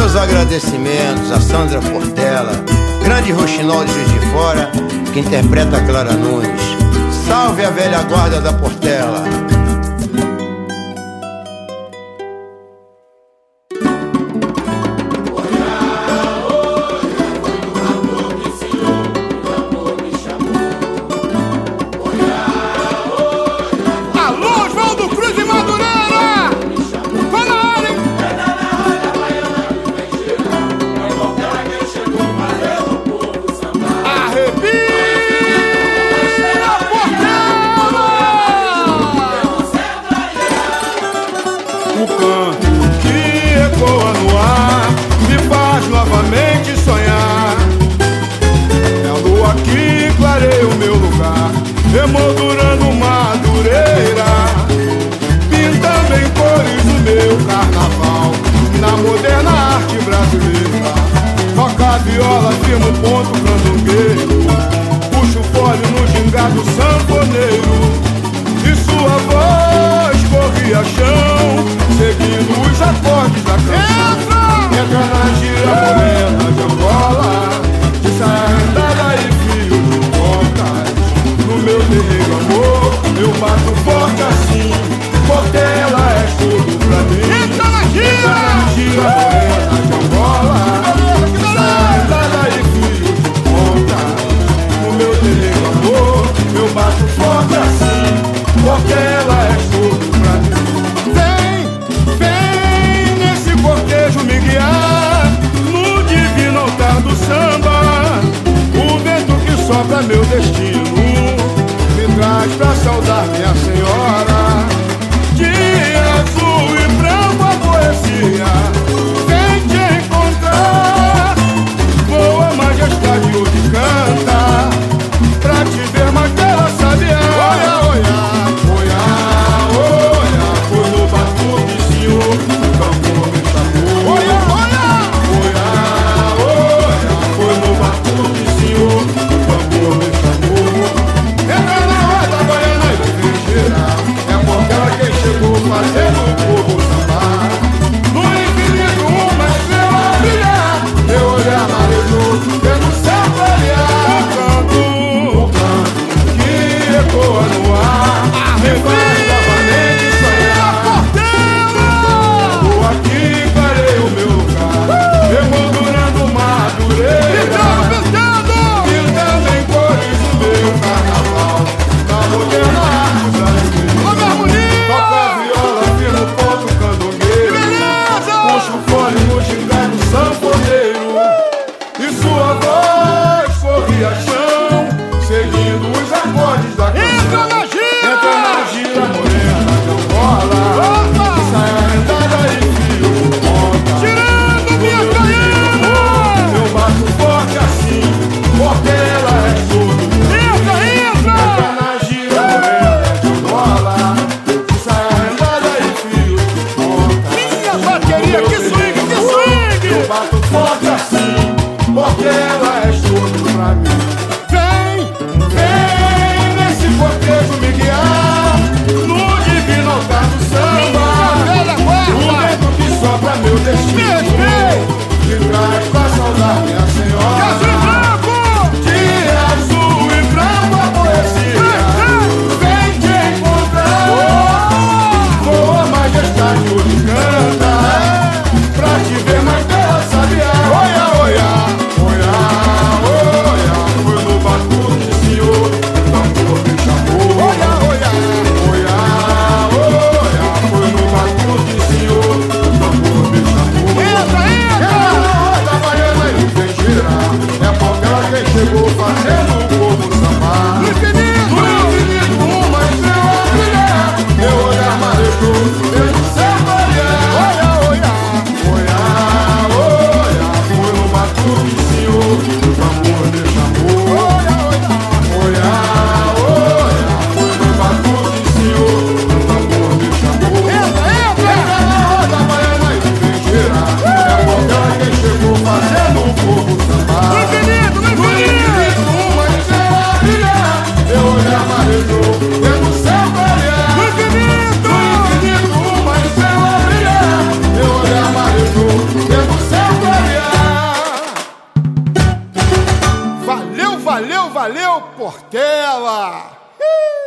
Meus agradecimentos a Sandra Portela, grande roxinol de Juiz de Fora, que interpreta Clara Nunes. Salve a velha guarda da Portela. O canto que ecoa no ar me faz novamente sonhar. É a lua que clareia o meu lugar, emoldurando madureira, pintando em cores o meu carnaval na moderna arte brasileira. Toca a viola, firma o ponto candombeiro, puxa o fole no gingado sanfoneiro, e sua voz corria chão, seguindo os acordes da canção. Entra na gira morena de Angola, de saia rendada e fio de pontas. No meu terreiro amor, eu bato forte assim, porque ela é tudo pra mim. Entra na gira morena de Angola, de saia rendada e fio de pontas. No meu terreiro amor, eu bato forte assim, porque ela é tudo pra mim. Vem nesse cortejo me guiar no divino altar do samba. O vento que sopra meu destino me traz pra saudar minha senhora. De azul e branco a poesia vem te encontrar. Voa majestade hoje canta, pra te ver mais bela sabiá. Olha, olha. Fazendo o povo sambar, no infinito uma estrela brilhar, meu olhar marejoso vendo o céu clarear. O canto que ecoa no ar me faz novamente sonhar. A lua que clareia o meu lugar, emoldurando madureira, pintando em cores o meu carnaval na moderna arte brasileira. Toca a viola, firma o ponto candombeiro, puxa o fole no gingado sanfoneiro, e sua voz corria chão, seguindo os acordes da canção. Entra na gira morena de Angola, saia rendada e fio de ponta. Tirando minha caída, eu bato forte assim, porque ela é tudo. Entra na gira morena de Angola, que swing, que swing! Eu bato forte assim, porque ela é tudo pra mim. Vem nesse cortejo me guiar no divino altar do samba. O vento que sopra meu destino me traz pra saudar minha senhora. De azul e branco a poesia vem te encontrar. Voa majestade hoje canta, pra te ver mais bela sabiá. Olha, olha, olha, olha, foi Valeu, valeu, Portela!